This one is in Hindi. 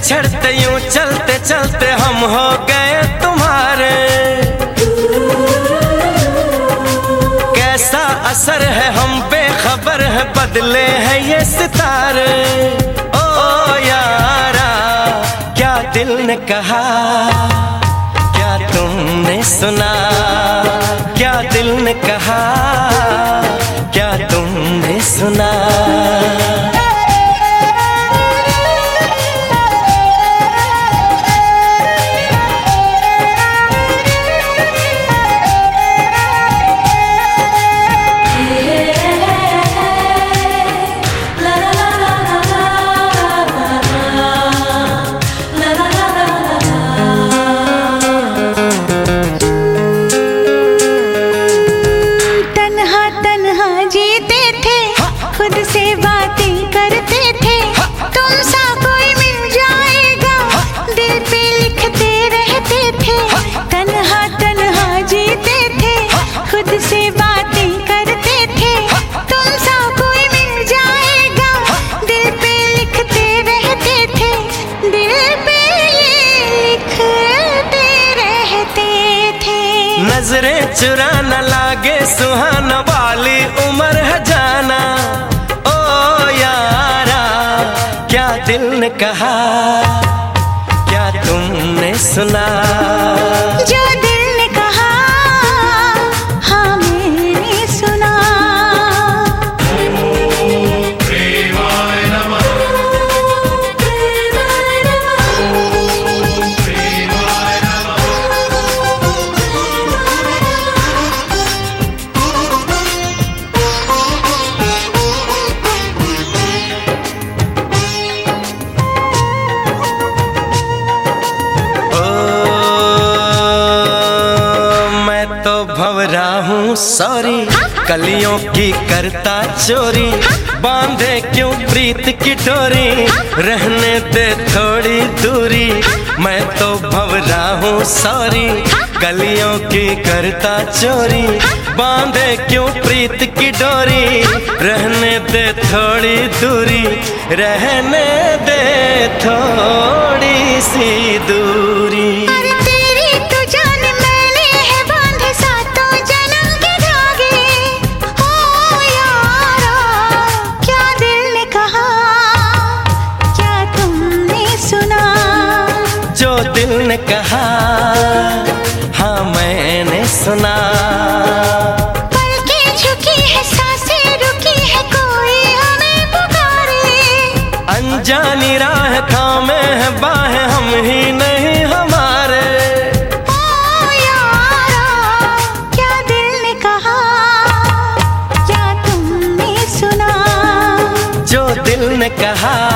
बिछड़ते यूं चलते चलते हम हो गए तुम्हारे। कैसा असर है हम बेखबर है, बदले हैं ये सितारे। ओ यारा क्या दिल ने कहा, क्या तुमने सुना, क्या दिल ने कहा, क्या तुमने सुना। खुद से बातें करते थे, तुम सा कोई मिल जाएगा, दिल पे लिखते रहते थे। तन्हा तन्हा जीते थे, खुद से बातें करते थे, तुम सा कोई मिल जाएगा, दिल पे लिखते रहते थे, दिल पे लिखते रहते थे। नजरें चुरा न लागे सुहाना वाली उम्र है जाना। दिल ने कहा, क्या तुमने सुना, जो दिल ने कहा, हाँ मैंने सुना। प्रेमाय नमः, प्रेमाय नमः, प्रेमाय भंवरा हूँ सॉरी, कलियों की करता चोरी, बांधे क्यों प्रीत की डोरी, रहने दे थोड़ी दूरी। मैं तो भंवरा हूँ सॉरी, कलियों की करता चोरी, बांधे क्यों प्रीत की डोरी, रहने दे थोड़ी दूरी, रहने दे थोड़ी सी दूरी। दिल ने कहा, हाँ मैंने सुना। पलकें झुकी है, सांसें रुकी है, कोई हमें पुकारे। अनजानी राह थामे है बाहें, हम ही नहीं हमारे। ओ यारा क्या दिल ने कहा, क्या तुमने सुना, जो दिल ने कहा,